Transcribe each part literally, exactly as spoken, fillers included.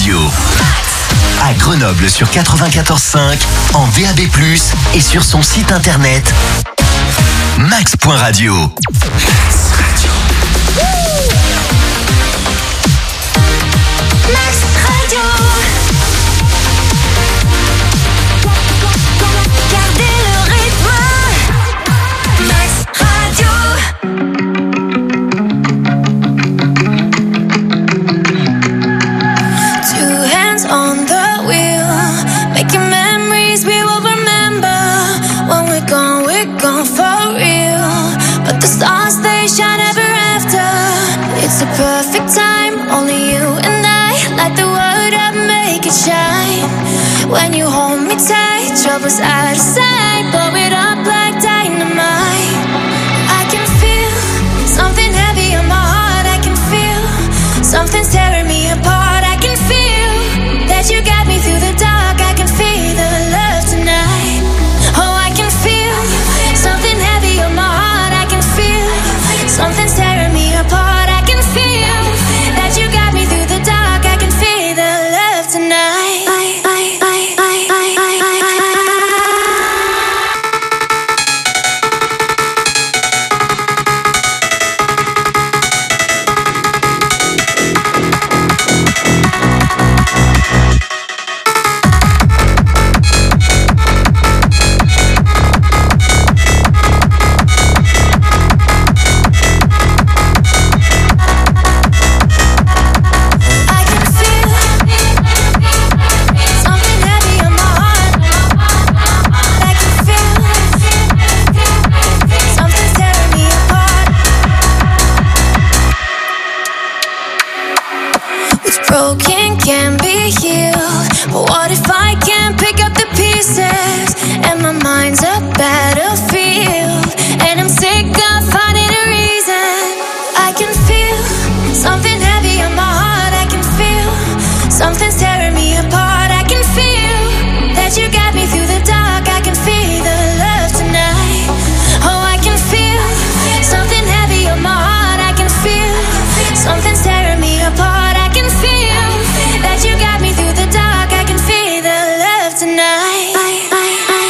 Radio. À Grenoble sur quatre-vingt-quatorze cinq, en D A B plus, et sur son site internet max point radio. Max Radio. Max Radio. Gardez le rythme. Max Radio. Two hands on the wheel, making memories we will remember. When we're gone, we're gone for real. But the stars, they shine ever after. It's the perfect time, only you and I. Light the world up, make it shine. When you hold me tight, trouble's out of sight. Blow it up like dynamite. I can feel something heavy on my heart. I can feel something's tearing me apart. I can feel that you got me through the dark. I can feel the love tonight. Oh, I can feel something heavy on my heart. I can feel something's tearing me apart. I can feel that you got me through the dark. I can feel the love tonight. I, I, I, I, I, I, I, I. Broken can be healed, but what if I can't pick up the pieces? And my mind's a battlefield, and I'm sick of finding a reason. I can feel something heavy on my heart. I can feel something's tearing me apart. I can feel that you got me through the dark. I can feel the love tonight. Oh, I can feel something heavy on my heart. I can feel something's tearing me apart. I can feel that you got me through the dark. I can feel the love tonight. I, I, I,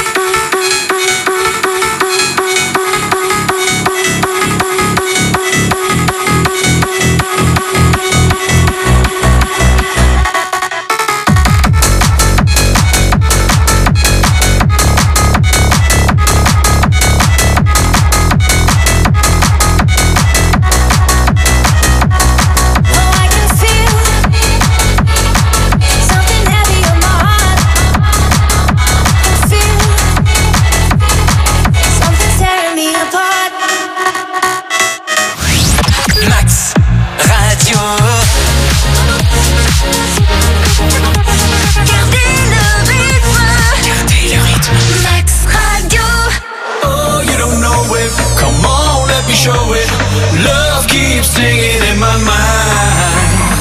show it. Love keeps singing in my mind.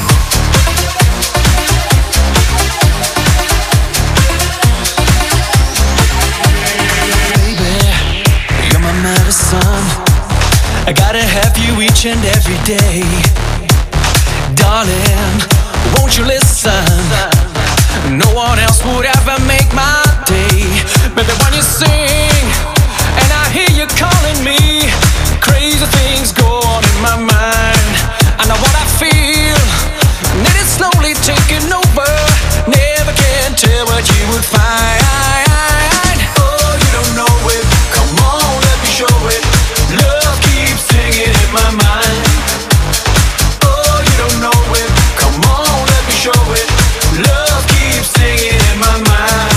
Baby, you're my medicine. I gotta have you each and every day. Darling, won't you listen? No one else would ever make my day. Baby, when you sing and I hear you calling me, crazy things go on in my mind. I know what I feel, and it is slowly taking over. Never can tell what you would find. Oh, you don't know it. Come on, let me show it. Love keeps singing in my mind. Oh, you don't know it. Come on, let me show it. Love keeps singing in my mind.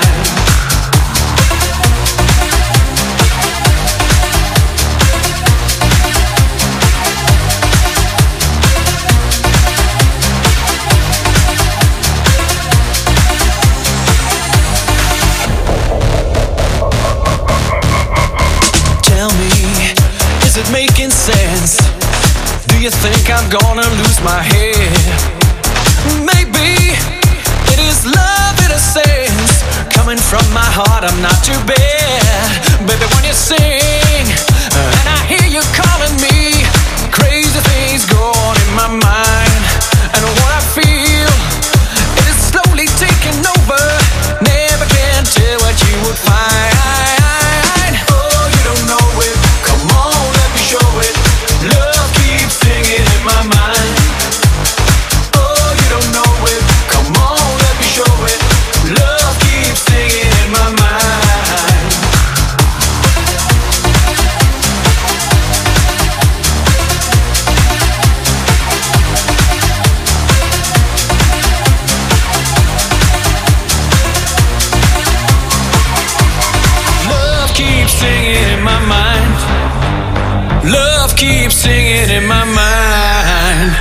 Making sense. Do you think I'm gonna lose my head? Maybe it is love in a sense. Coming from my heart, I'm not too bad. Baby, when you sing and I hear you calling me, crazy things go on in my mind. And what I feel keeps singing in my mind.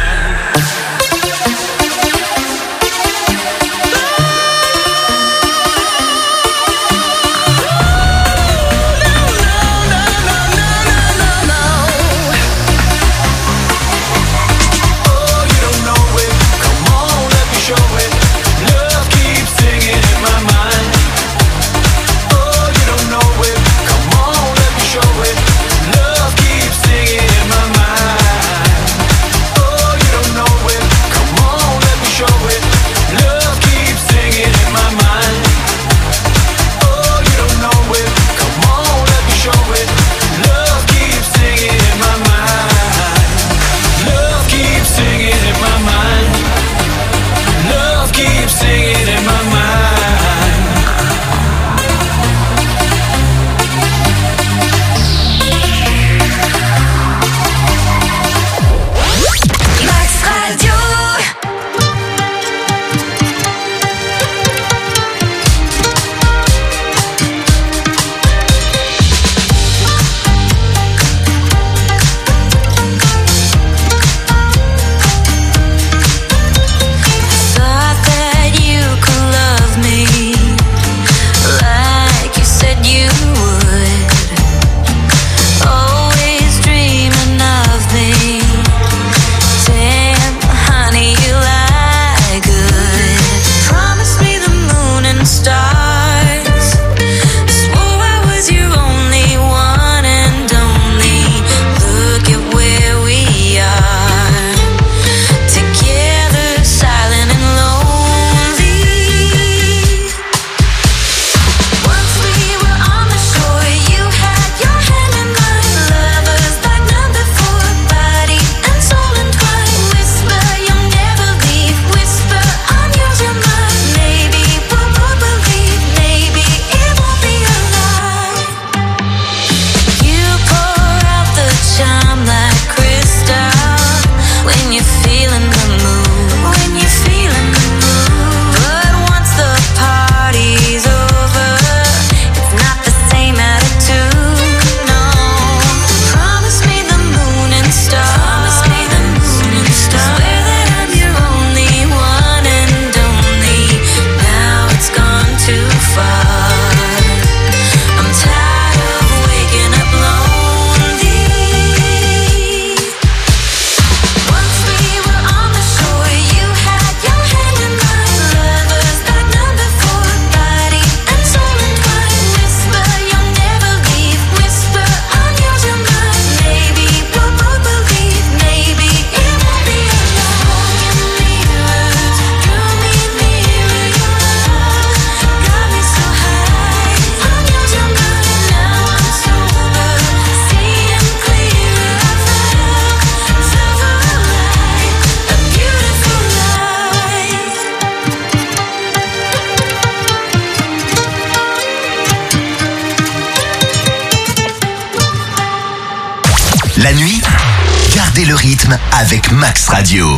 La nuit, gardez le rythme avec Max Radio.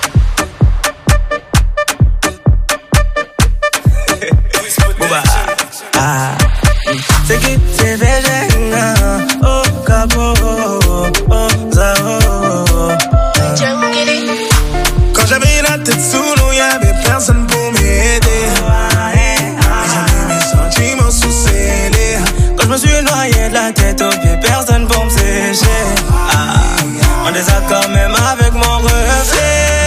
Quand j'avais la tête sous l'eau, y'avait personne pour m'aider. J'avais mes sentiments sous scellés. Quand je me suis noyé de la tête aux pieds, personne pour me sécher. Ah, en désaccord même avec mon reflet.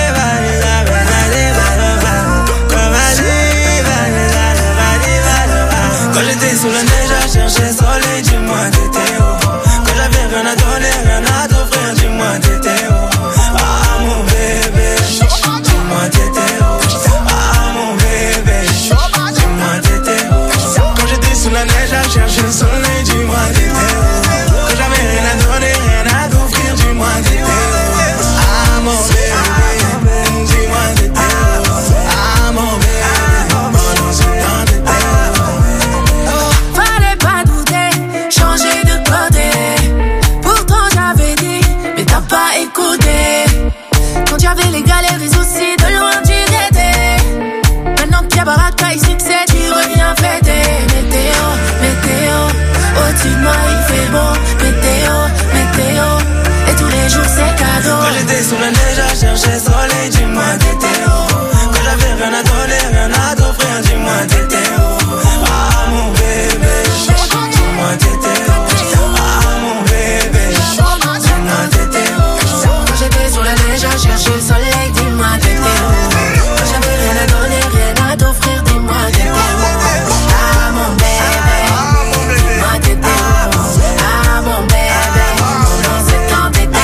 sous la neige à chercher soleil, dis-moi t'étais où? Quand j'avais rien à donner, rien à t'offrir, dis-moi t'étais où? Ah mon bébé, dis-moi t'étais où? Ah mon bébé, dis-moi t'étais où? Quand j'étais sous la neige à chercher le soleil, dis-moi t'étais où? Quand j'avais rien à donner, rien à t'offrir, dis-moi t'étais où? Ah mon bébé, dis-moi t'étais où? Ah mon bébé, non c'est quand t'étais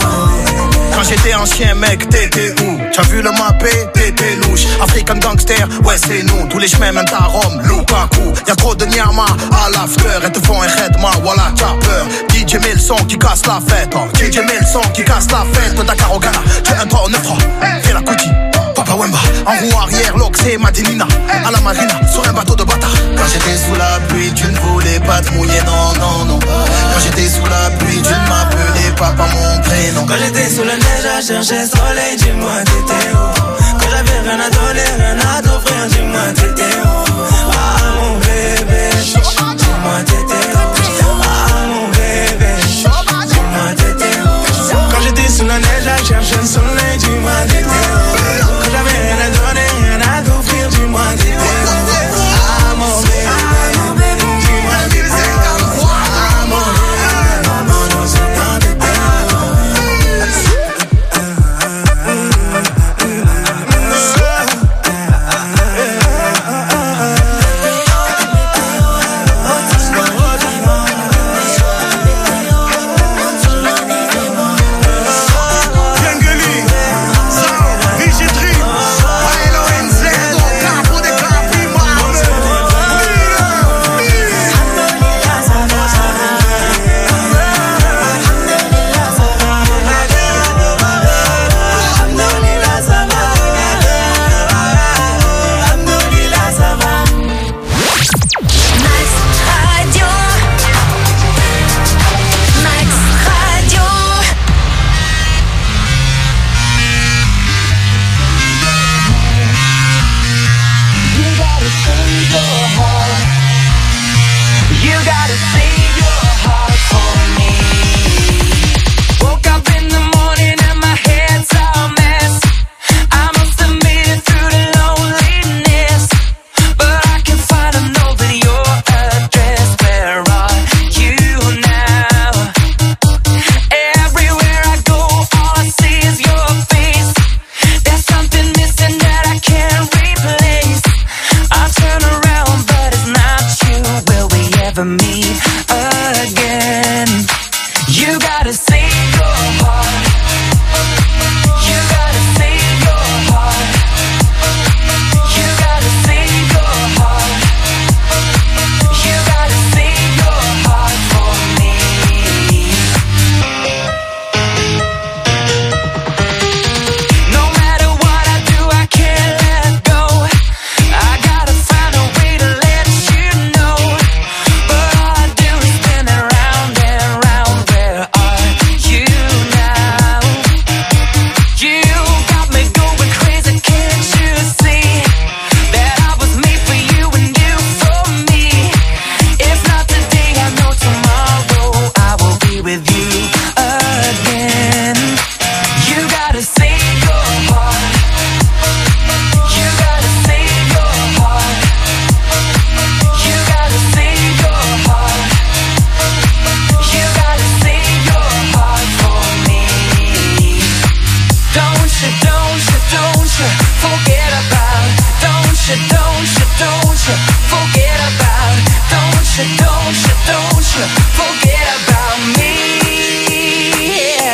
où? Quand j'étais ancien mec, t'étais où? T'as vu le mappé, t'étais louche. African gangster, ouais c'est nous. Tous les chemins mènent à Rome, Lukaku. Y'a trop de Nyama à l'after. Elles te font un redma, voilà t'as peur. D J met le son qui casse la fête. Oh. D J met le son qui casse la fête. Dakar au Ghana, tu es un trois neuf trois. Fais la coutie, Papa Wemba. En roue arrière, l'Oxé, Madinina. À la marina, sur un bateau de bâtard. Quand j'étais sous la pluie, tu ne voulais pas te mouiller, non, non, non. Quand j'étais sous la pluie, tu ne m'appelais pas par mon prénom. Quand j'étais sous la neige à chercher soleil, dis-moi t'étais où? Quand j'avais rien à donner, rien à t'offrir, dis-moi t'étais où? Ah mon bébé, dis-moi t'étais où? Ah mon bébé, dis-moi t'étais où? Quand j'étais sous la neige à chercher le soleil, dis-moi t'étais où? Quand j'avais rien à donner, rien à t'offrir, dis-moi t'étais où? Ah mon bébé, dis-moi t'étais où? Ah mon bébé, non non c'est quand t'étais où? Don't you, don't you forget about me, yeah.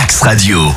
Max Radio.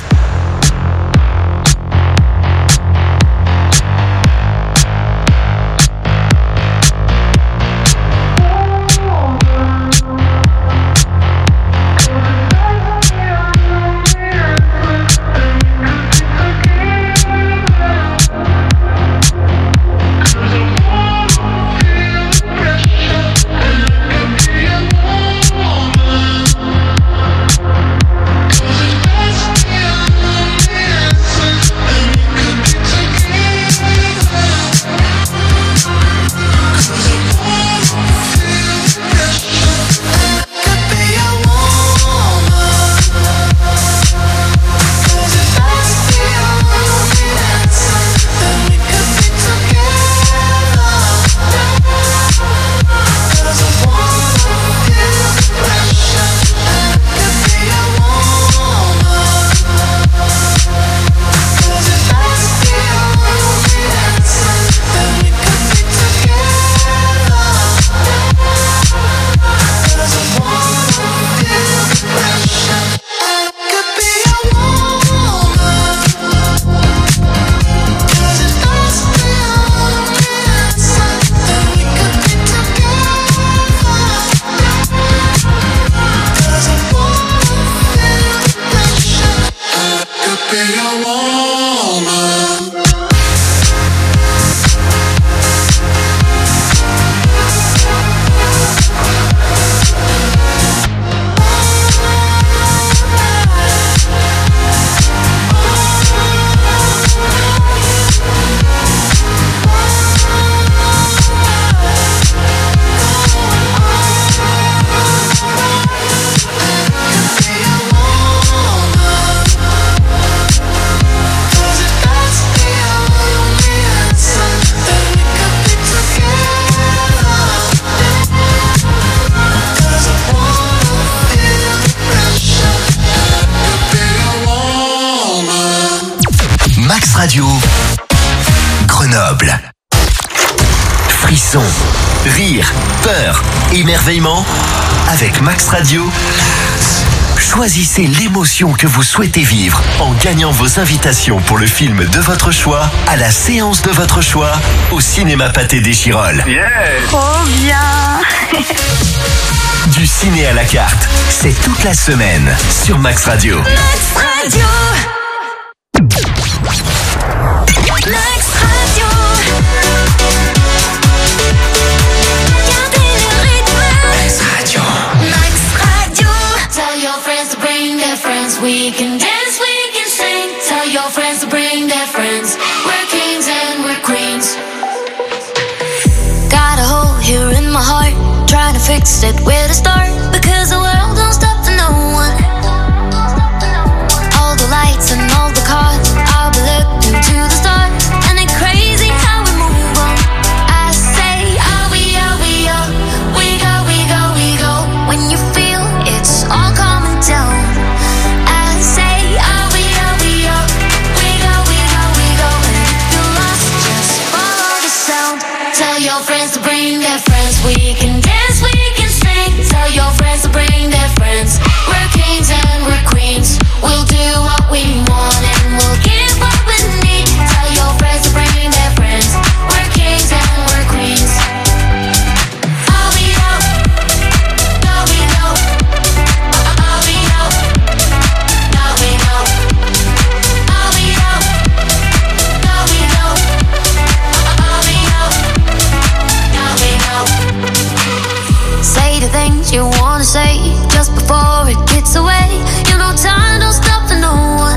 Radio, Grenoble. Frisson, rire, peur, émerveillement. Avec Max Radio, choisissez l'émotion que vous souhaitez vivre en gagnant vos invitations pour le film de votre choix, à la séance de votre choix, au cinéma Pâté des Chirolles. Yeah. Trop bien. Du ciné à la carte, c'est toute la semaine sur Max Radio. Max Radio. Max Radio. Gardez le rythme. Max Radio. Max Radio. Tell your friends to bring their friends. We can dance, we can sing. Tell your friends to bring their friends. We're kings and we're queens. Got a hole here in my heart. Trying to fix it, where to start? Because the world don't stop for no one. All the lights and all the cars, I'll be looking to the stars. And it's crazy how we move on. I say, are we, are we, are we go, we go, we go. When you feel it's all coming down. I say, are we, are we, are we go, we go, we go. And if you're lost, just follow the sound. Tell your friends to bring their friends. We can dance, we can sing. Tell your friends to bring their friends. We're kings and we're queens. We'll do what we want and we'll give what we need. Tell your friends to bring their friends. We're kings and we're queens. All we know, all we know, all we know, all we know, all we know, all we know, all we know, all we know. Say the things you wanna say just before it gets away. You know time don't stop for no one.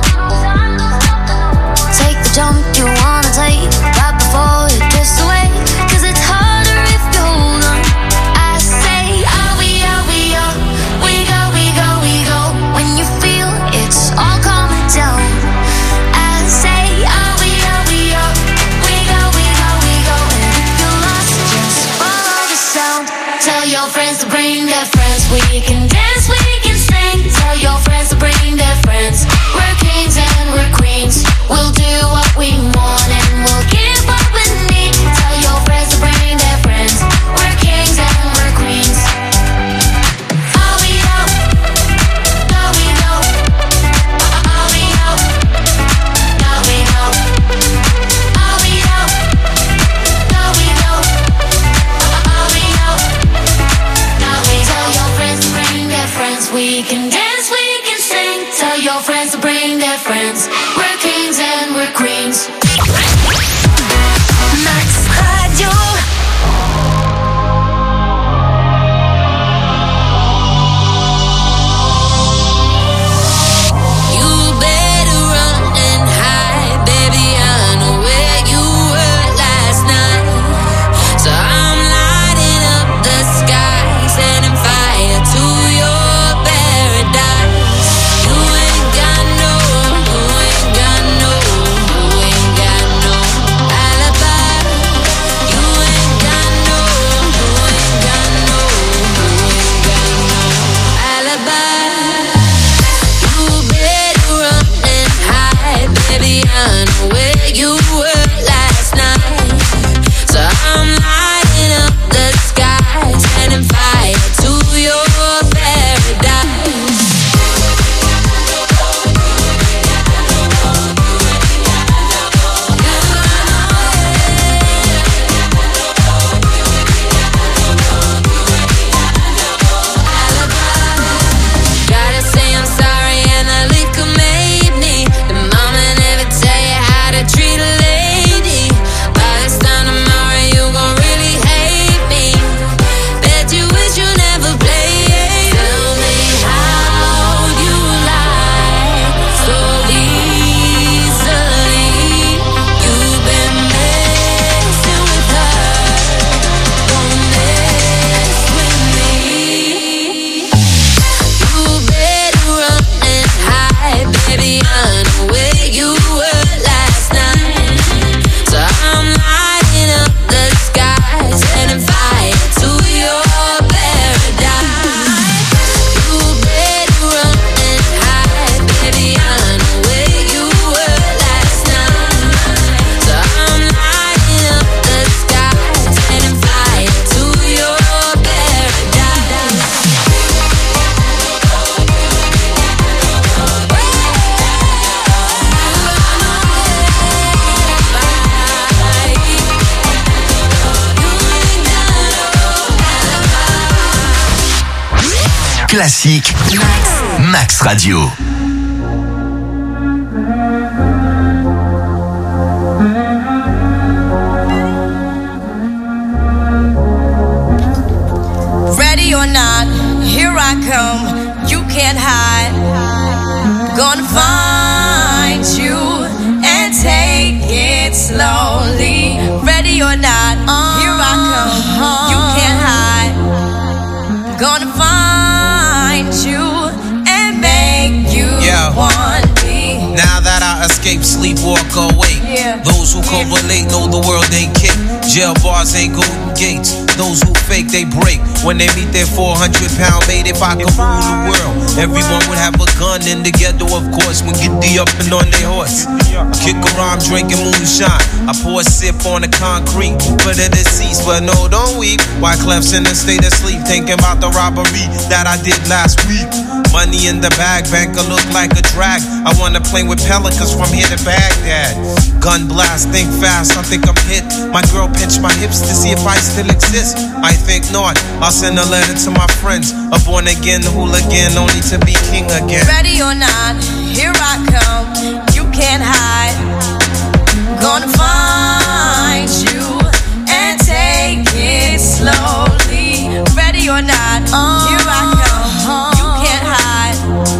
Take the jump you wanna take right before it gets away. Cause it's harder if you hold on. I say, are we, are we, are we go, we go, we go. When you feel it's all coming down. I say, are we, are we, are we go, we go, we go. And if you're lost, just follow the sound. Tell your friends to bring their friends. We can dance, we can sing. Tell your friends to bring their friends. We're kings and we're queens. We'll do what we want and we'll give what we need. Tell your friends to bring their friends. We're kings and we're queens. All we know, all we know, all Classique. Max Radio. Ready or not, here I come. You can't hide. Gonna find you and take it slowly. Ready or not, here I come. You can't hide. Gonna find you and make you yeah. want me. Now that I escape, sleep, walk awake. Yeah. Those who correlate know the world ain't kick. Jail bars ain't golden gates. Those who fake, they break. When they meet their four hundred pound mate, if I could rule the world, everyone would have a gun in the ghetto, of course, when get the up and on their horse. Kick around drinking moonshine. I pour a sip on the concrete for the deceased, but no, don't weep. Wyclef's in a state of sleep, thinking about the robbery that I did last week. Money in the bag, banker look like a drag. I wanna play with pelicans from here to Baghdad. Gun blast, think fast, I think I'm hit. My girl pinched my hips to see if I still exist. I think not. I'll send a letter to my friends. A born again hooligan, only to be king again. Ready or not, here I come. You can't hide. Gonna find you and take it slowly. Ready or not, here I come. You can't hide.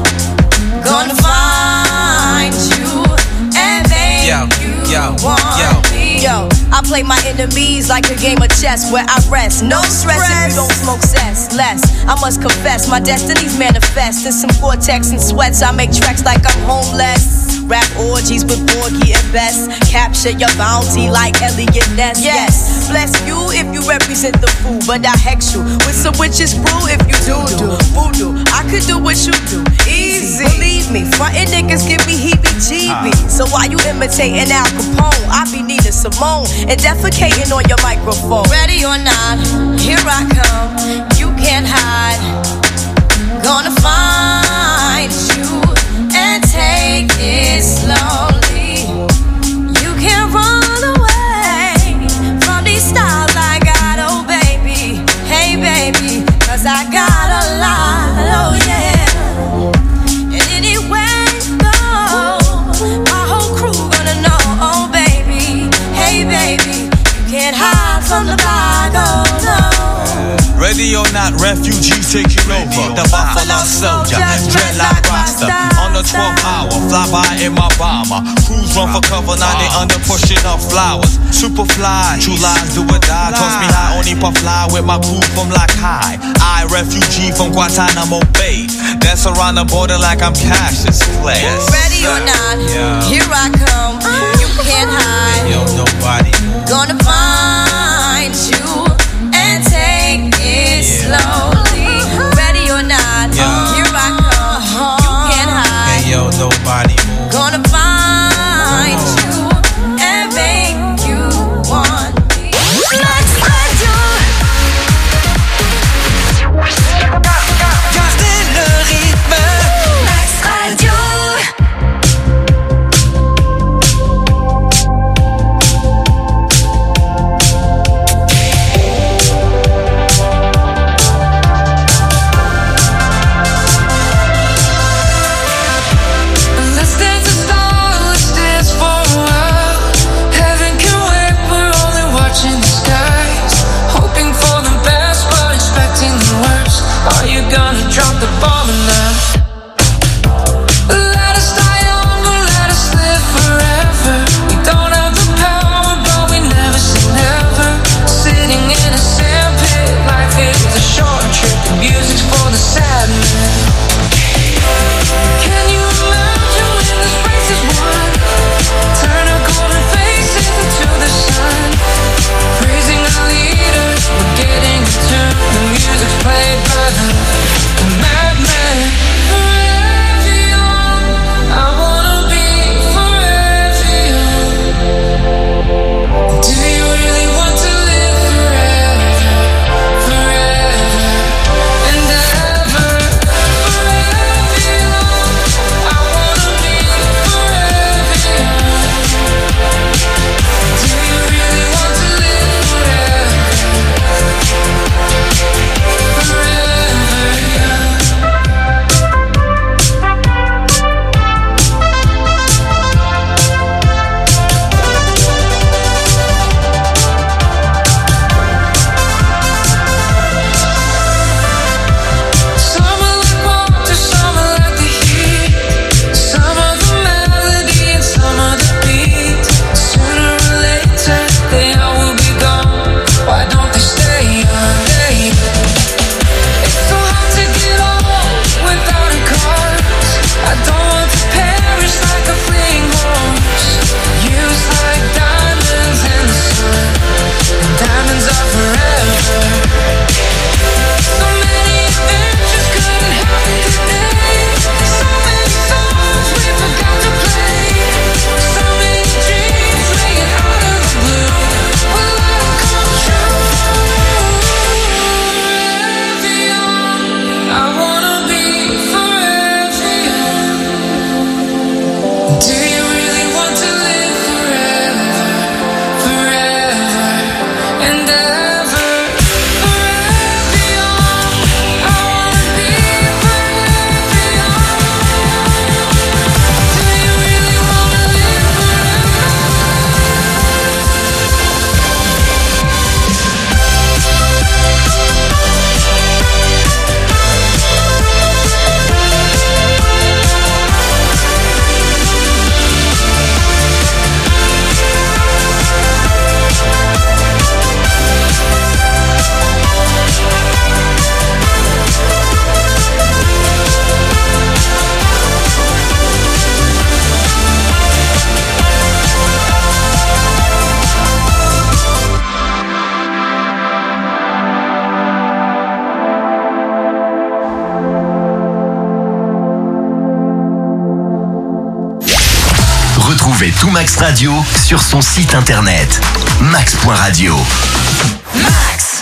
Gonna find you and make yo, you yo, want yo. me. Yo, I play my enemies like a game of chess where I rest. No stress if you don't smoke cess. Less, I must confess, my destinies manifest. In some Gore-Tex and sweats, I make tracks like I'm homeless. Rap orgies with Borgie and Best. Capture your bounty like Elliot Ness. Yes, bless you if you represent the fool, but I hex you with some witches brew if you do do voodoo. I could do what you do, easy. Believe me, frontin' niggas give me heebie-jeebies. So why you imitating Al Capone? I be Nina Simone and defecating on your microphone. Ready or not, here I come. You can't hide. Gonna find you and take it slowly. You can't run away from these styles I got, oh baby. Hey baby, cause I got a lot, oh yeah. And anywhere you go, my whole crew gonna know, oh baby. Hey baby, you can't hide from the bag, oh no. Ready or not, refugees taking over. The Buffalo Soldier, dreadlock roster. On the twelfth hour, fly by in my bomber. Crews run for cover, now they under pushing up flowers. Superfly, true lies do or die. Toss me high, only puff fly with my crew from like high. I, refugee from Guantanamo Bay. Dance around the border like I'm Cassius Clay. Ready or not, here I come. You can't hide. Yo, nobody. Gonna find you and take it slowly. Ready or not, here I come. You can't hide. Hey, yo, nobody move. Gonna find you and make you want me. Max Radio. Gardez le rythme. Max Radio. Are you gonna drop the ball or not? Let us die young or let us live forever. We don't have the power, but we never say never. Sitting in a sandpit, life is a short trip. The music's for the sad man. Can you imagine when this race is won? Turn our golden faces into the sun. Praising our leaders, we're getting in tune. The music's played by the, the madman. Forever young, I wanna be forever young. Do you really want to live forever, forever and ever? Retrouvez tout Max Radio sur son site internet max point radio. Max.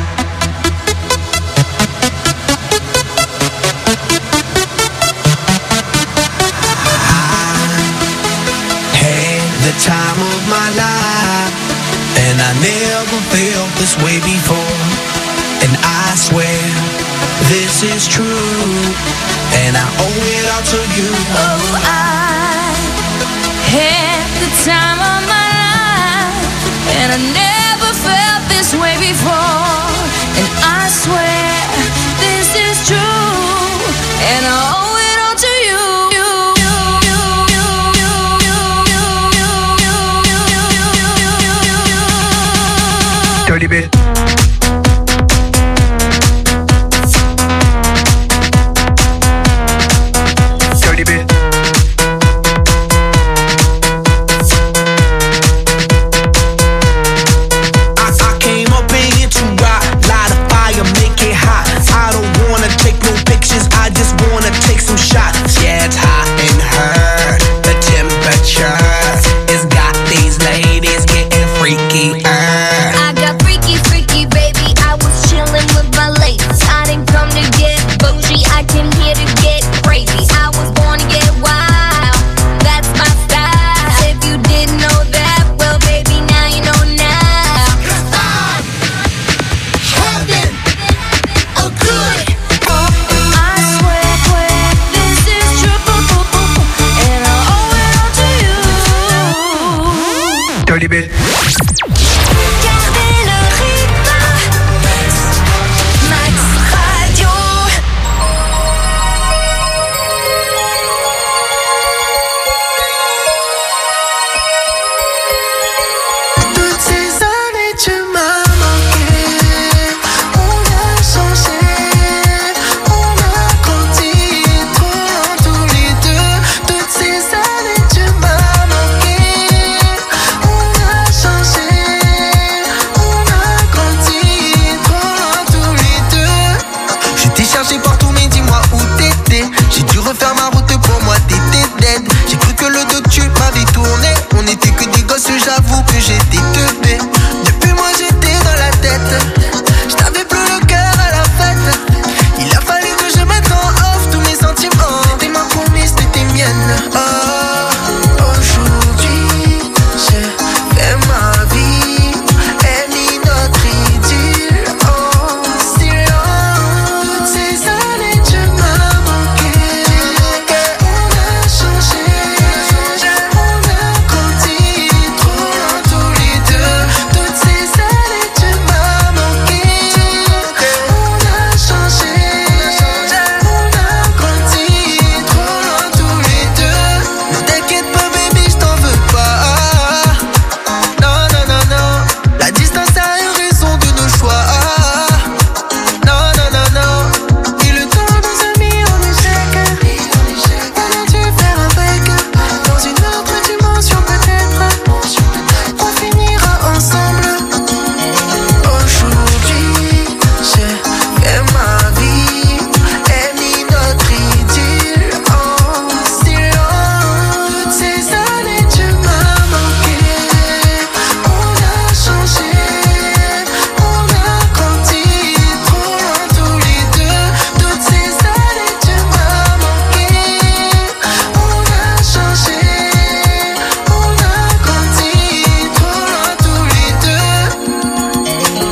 The time of my life, and I never felt this way before, and I swear this is true, and I owe it all to you. Oh, I had the time of my life, and I never felt this way before, and I swear this is true, and I owe it all to you. Dirty bit. Dirty bit. I, I came up in here to rock, light a fire, make it hot. I don't wanna take no pictures, I just wanna take some shots. Yeah, it's hot in her. The temperature has got these ladies getting freaky. I got freaky, freaky, baby. I was chillin' with my ladies. I didn't come to get bougie, I came here to get crazy. I was born to get wild, that's my style. If you didn't know that, well, baby, now you know now. I'm having a good. I swear, swear, this is true, and I owe it all to you. Dirty bit. J'avoue que j'étais teubé. Depuis moi j'étais dans la tête. Je n'avais plus le cœur à la fête. Il a fallu que je mette en off tous mes sentiments. T'étais ma promise, t'étais mienne. Oh, aujourd'hui j'ai fait ma vie et mis notre idylle en silence. Toutes ces années tu m'as manqué. On a changé, on a grandi. Tous les deux, toutes ces années tu m'as manqué. On a changé, on a grandi. Trop loin tous les deux. Ne t'inquiète pas baby, je t'en veux pas. Non, non, non, non. La distance a une raison de nos choix. Non, non, non, non. Et le temps nous a mis en échec. On a dû faire avec. Dans une autre dimension peut-être. On finira ensemble. Aujourd'hui, j'ai fait ma vie et mis notre idylle en silence. Toutes ces années, tu m'as manqué. On a changé, on a grandi. Trop loin tous les deux. Toutes ces années, tu m'as manqué. On a changé, on a grandi. Trop loin tous les deux.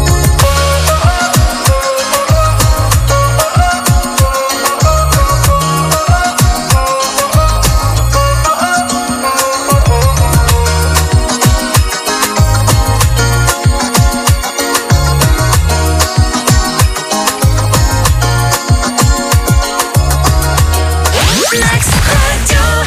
Max Radio.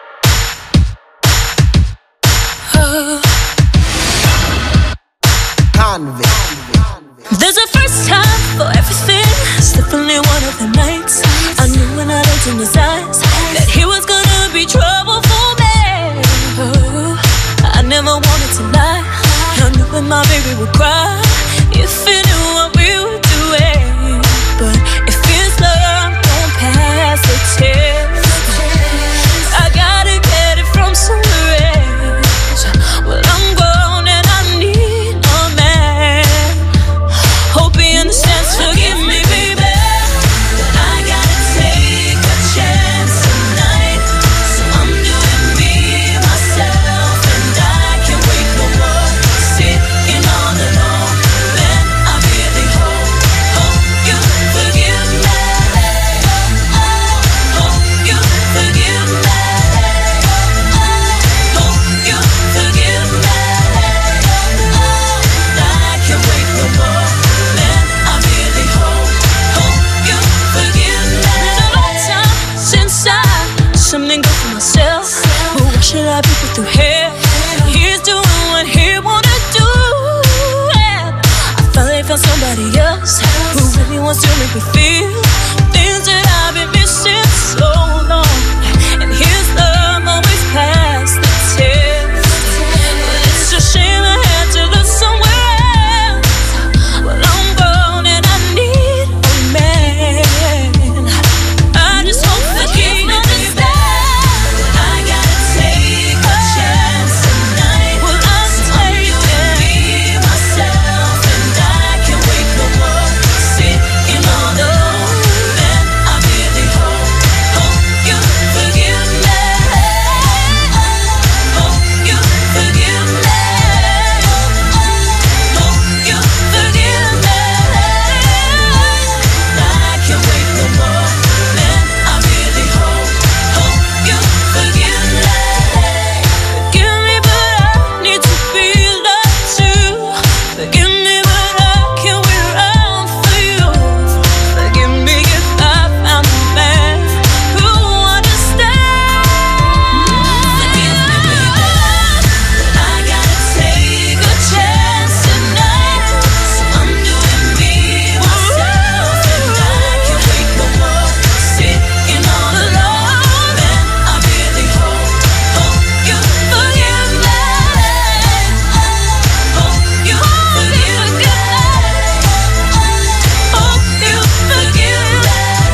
There's a first time for everything. It's definitely one of the nights. I knew when I looked in his eyes that he was gonna be trouble for me. Oh, I never wanted to lie. I knew that my baby would cry if he knew what we were doing. But if his love don't pass the test, I gotta get it from somewhere someone to make me feel things that I've been missing so long. And his love always passed the test. But it's a shame I had to look somewhere else. Well, I'm grown and I need a man. I just hope that he understands that I gotta take a chance tonight. Well, I'm taking be myself, and I can't wait no more sitting all alone. And I really hope, hope you forgive me. Hope you forgive me. Hope you forgive me. I can't wait no more. Man, I really hope, hope you forgive me. Forgive me, but I need to be loved too. Forgive me, but I can't wait around for you. Forgive me if I found a man who understands. Forgive me, baby, but I gotta take a chance tonight. So I'm doing me, myself, and I can't wait no more sitting all alone. Man, I really hope, hope you forgive me. Hope you forgive me. Hope you forgive me.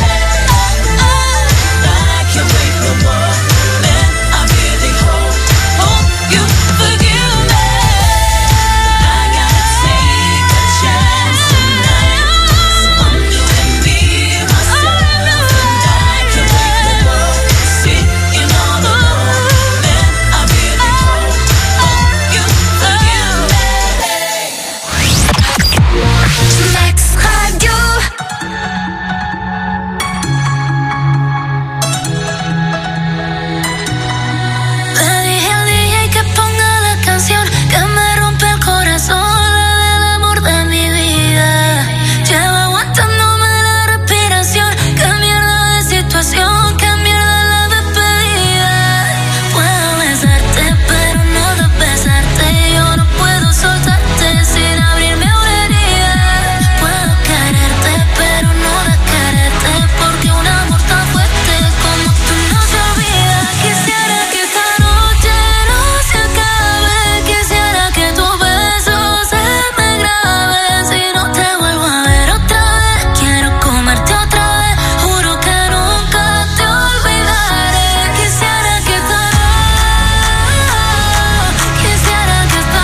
I can't wait no more. Man, I really hope, hope you forgive me. I gotta take a chance tonight. So I'm doing me, myself, and I can't wait no more sitting all alone. Man, I really hope, hope you forgive me. Max Radio. Le dije al D J que ponga la canción que me rompe el corazón, la del amor de mi vida. Llevo aguantándome la respiración. Qué mierda de situación, qué mierda la despedida. Puedo besarte, pero no de besarte. Yo no puedo soltarte sin abrirme una herida. Puedo quererte, pero no de quererte, porque un amor tan fuerte como tú no se olvida. Quisiera que esta noche no se acabe. Quisiera que tu beso se me grabe. Si no te vuelvo a ver otra vez, quiero comerte otra vez. Juro que nunca te olvidaré. Quisiera que esta noche, quisiera que esta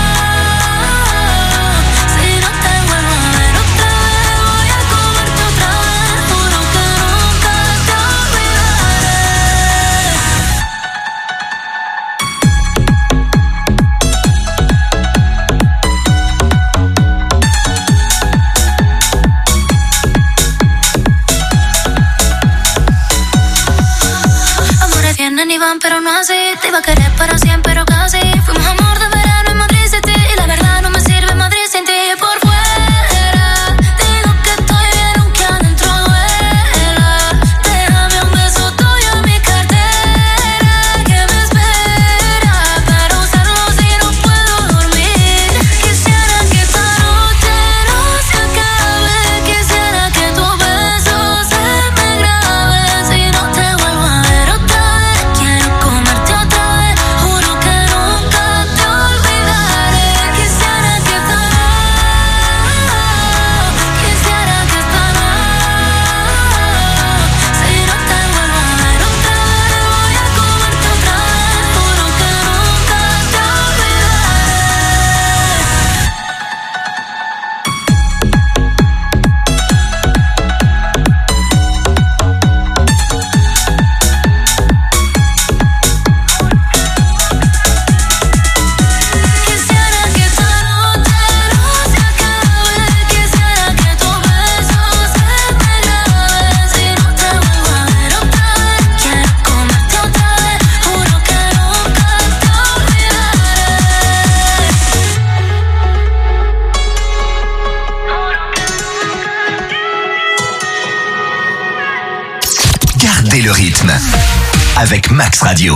noche, si no te vuelvo a ver otra vez, voy a comerte otra vez. Juro que nunca te olvidaré. Amores vienen y van, pero no así. Te iba a querer para siempre, pero casi. Fuimos amor de verano en Madrid City, y la verdad no me sirve Madrid sin ti. Por fuera digo que estoy bien, aunque adentro duela. Déjame un beso tuyo en mi cartera que me espera para usarlo si no puedo dormir. Quisiera que esta noche no se acabe. Quisiera que tu beso se me grabe. Si no te vuelvo a ver otra vez, quiero comerte otra vez. Juro que nunca te olvidaré. Quisiera que esta noche, quisiera que esta noche, si no te vuelvo a ver otra vez, voy a comerte otra vez. Juro que nunca te Quisiera que esta noche no se acabe. Quisiera que tu beso se me grabe. Si no te vuelvo a ver otra vez, quiero comerte otra vez. Juro que nunca te olvidaré. Gardez le rythme avec Max Radio.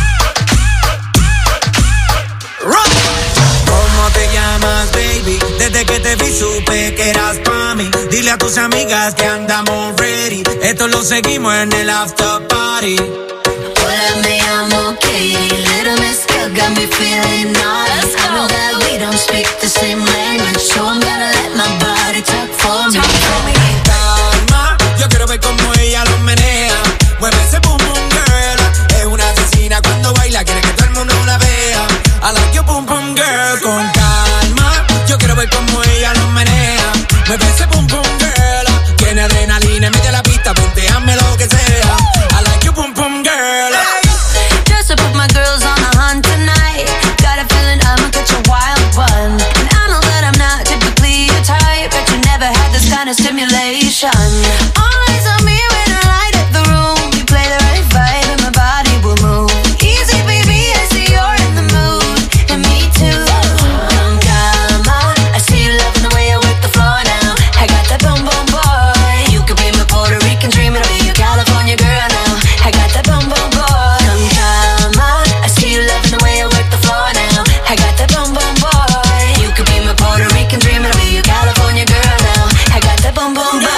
¿Cómo te llamas, baby? ¿De Desde que te vi supe que eras pa' mí. Dile a tus amigas que andamos ready. Esto lo seguimos en el after party. Hola, me llamo Katie. Little Miss Girl got me feeling naughty. I know that we don't speak the same language, so I'm gonna let my body talk for me. Calma, yo quiero ver cómo ella lo menea. Mueve ese boom boom girl. Es una asesina cuando baila, quiere que todo el mundo la vea. I like your boom boom girl. Con calma, yo quiero ver cómo ella lo menea. Mueve ese boom boom girl. Tiene adrenalina, mete la pista, ponteame lo que sea. I like your boom boom girl. Just to put my girls on the hunt tonight. Got a feeling I'ma catch a wild one. And I know that I'm not typically your type, but you never had this kind of stimulation. All eyes on me when I light up the room. You play the right vibe and my body will move. Easy baby, I see you're in the mood. And me too. Con calma, I see you loving the way I work the floor now. I got that boom boom boy. You could be my Puerto Rican dream, and I'll be your California girl now. I got that boom boom boy. Con calma, I see you loving the way I work the floor now. I got that boom boom boy. You could be my Puerto Rican dream, and I'll be your California girl now. I got that boom boom boy.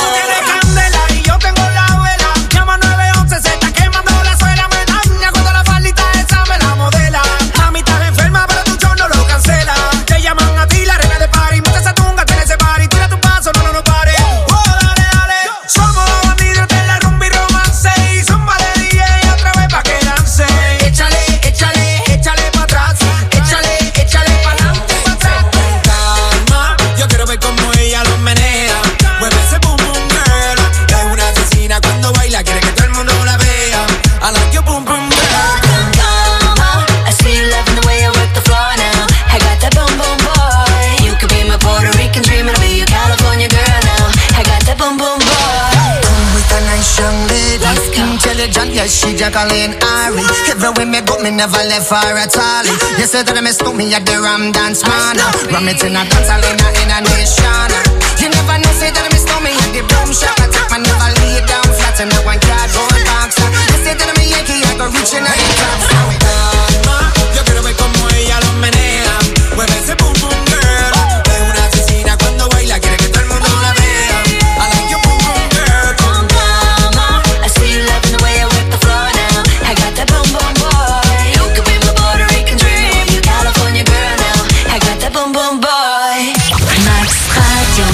Y yo tengo la vela. Llama nueve once, se está quemando la suela. Me daña cuando la faldita esa me la modela. Mami, estás enferma, pero tu show no lo cancela. Te llaman a ti, la reina de party. Mucha esa tunga, tiene ese party. Tira tu paso, no, no, no pare. Oh, dale, dale. Somos los bandidos de la rumba y romance. Y zumba de D J otra vez pa' que dance. Échale, échale, échale pa' atrás. Échale, échale pa' adelante, pa' atrás. Calma, yo quiero ver cómo ella lo menea. Mueve ese boom boom girl. Es una asesina cuando baila, quiere que todo el mundo la vea. I like your boom boom girl. Calma, I see you loving the way I work the floor now. I got that boom boom boy. You could be my Puerto Rican dream, and I'll be your California girl now. I got that boom boom boy. With a nice young lady, intelligent, yes, she Jacqueline Ari. Everywhere me go, me never left her at all. You said that I miss me at the Ram Dance Man. Ram it in a dance hall in a, in a nation. You never know, say that I miss me at the boom shop. I take my never lay down flat in a one cardboard box. You said that I'm a Yankee, I go reaching out the top. Calma, yo quiero ver cómo ella lo menea. Mueve ese boom boom girl. Es una asesina cuando baila, quiere que todo el mundo la vea. I like your boom boom girl. Con calma, I see you loving the way I work the floor now. I got that boom boom boy. You could be my Puerto Rican dream, you California girl now. I got that boom boom boy. Max Radio.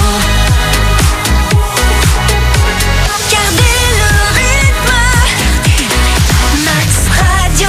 Gardez le rythme. Max Radio.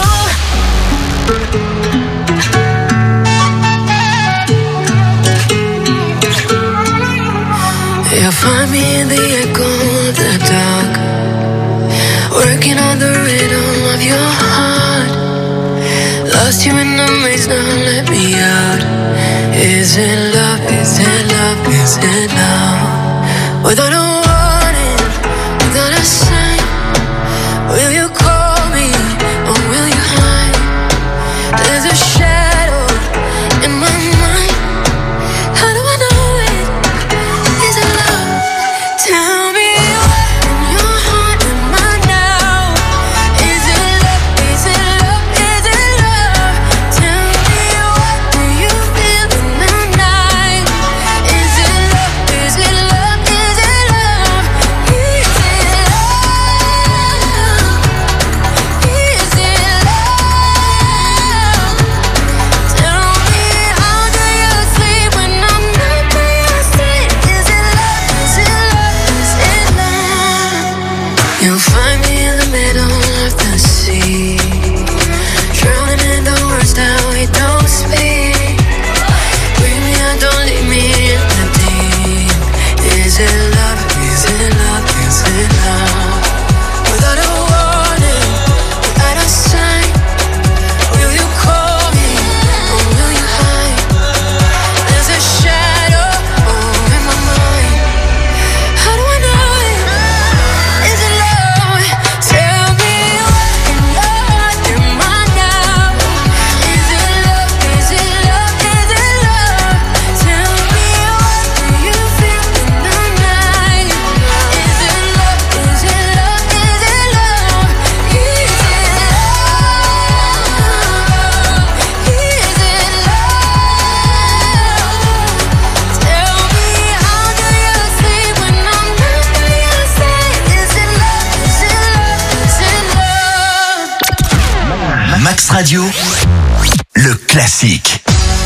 You'll find me in the echo of the dark, working on the rhythm of your heart. Lost you in the maze, now let me out. Is it love, is it love, is it love? Without a warning, without a sign, will you call me or will you hide? There's a shadow in my mind. How do I know it? Is it love? Tell me where in your heart am I now? Is it love? Is it love? Is it love? Tell me what do you feel in the night? Is it love? Is it love? Is it love? Is it love? Radio, le classique.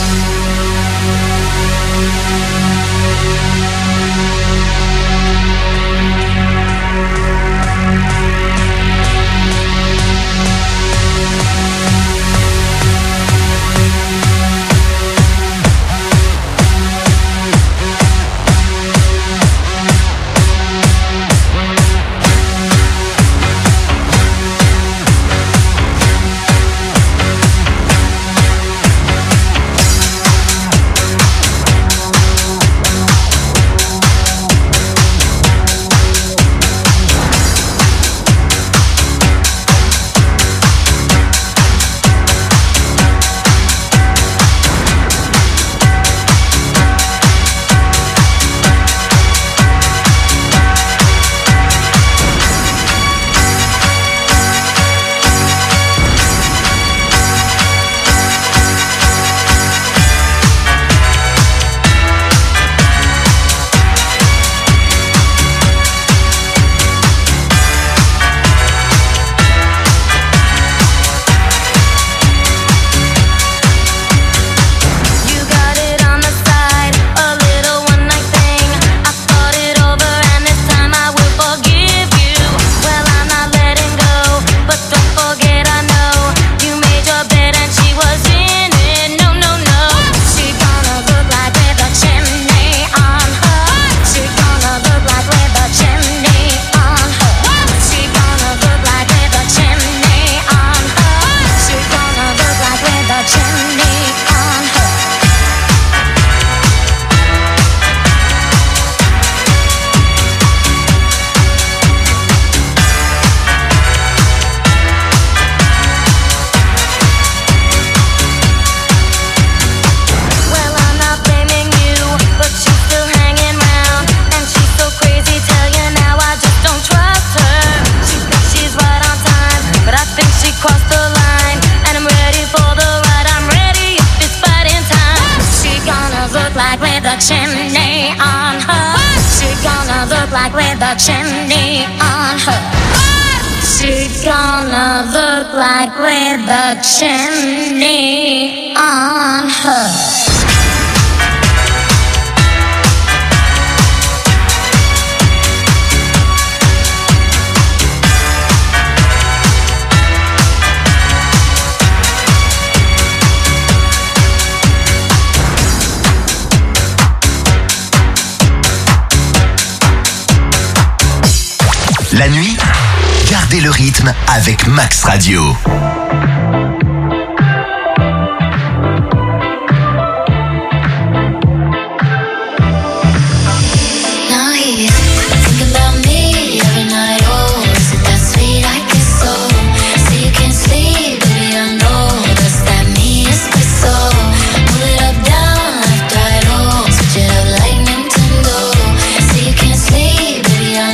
La nuit, gardez le rythme avec Max Radio.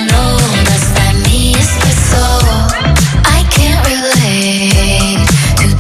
I can't relate to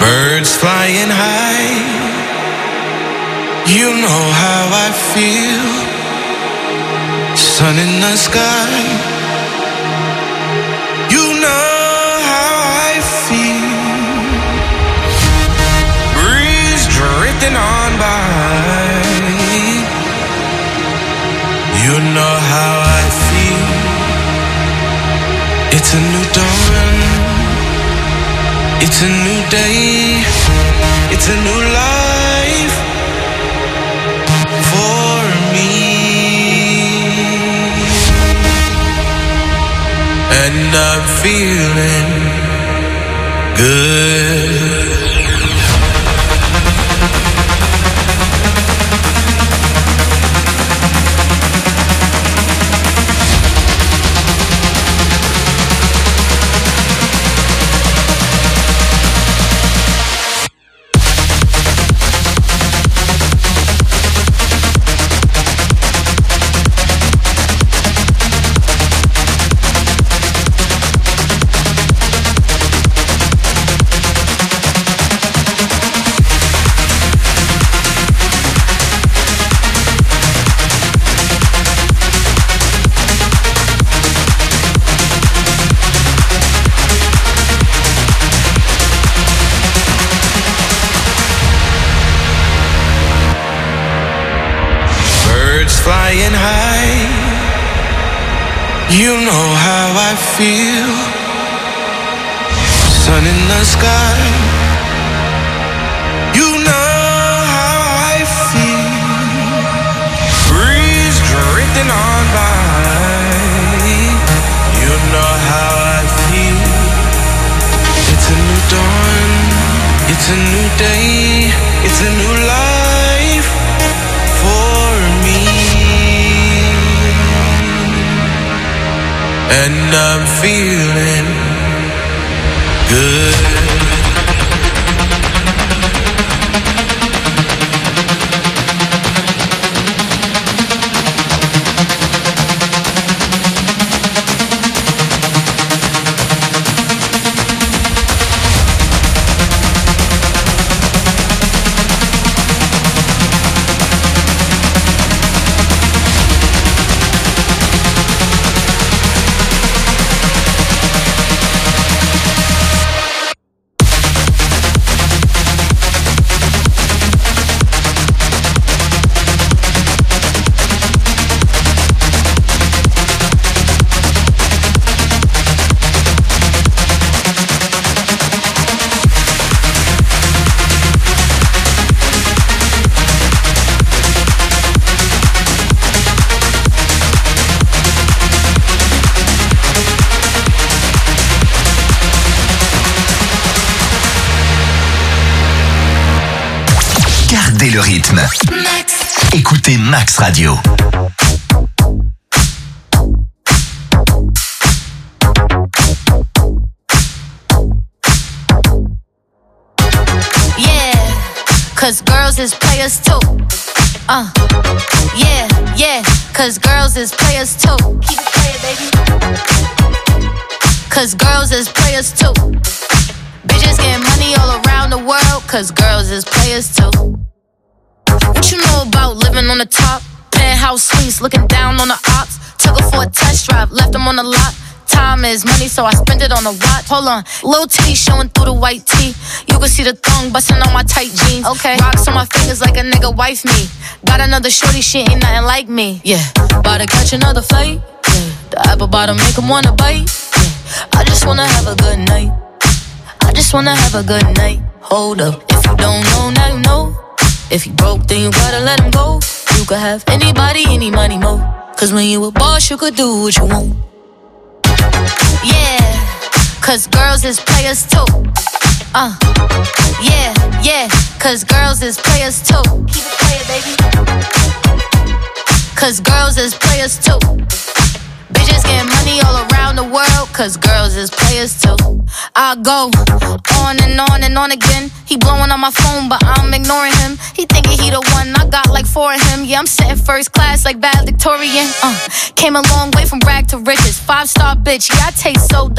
Birds flying high, you know how I feel. Sun in the sky, you know how I feel. Breeze drifting on by, you know how I feel. It's a new dawn, it's a new day, it's a new life for me. And I'm feeling good. Flying high, you know how I feel. Sun in the sky, you know how I feel. Breeze drifting on by, you know how I feel. It's a new dawn, it's a new day, it's a new life for me. And I'm feeling good. Le rythme. Max. Écoutez Max Radio. Yeah, cause girls is players too. Uh, yeah, yeah, cause girls is players too. Keep it playing, baby. Cause girls is players too. Bitches getting money all around the world, cause girls is players too. What you know about living on the top? Penthouse suites, looking down on the ops. Took her for a test drive, left them on the lot. Time is money, so I spend it on a watch. Hold on, little titty showing through the white tee. You can see the thong busting on my tight jeans. Okay, rocks on my fingers like a nigga wife me. Got another shorty, she ain't nothing like me. Yeah, about to catch another flight. Yeah, the apple bottom make him wanna bite. Yeah, I just wanna have a good night. I just wanna have a good night. Hold up, if you don't know, now you know. If you broke, then you gotta let him go. You could have anybody, any money, mo. Cause when you a boss, you could do what you want. Yeah, cause girls is players too. Uh, yeah, yeah, cause girls is players too. Keep it playing, baby. Cause girls is players too. Bitches getting money all around the world, cause girls is players too. I go on and on and on again. He blowing on my phone, but I'm ignoring him. He thinking he the one, I got like four of him. Yeah, I'm sitting first class like valedictorian. Uh, came a long way from rag to riches. Five star bitch, yeah, I taste so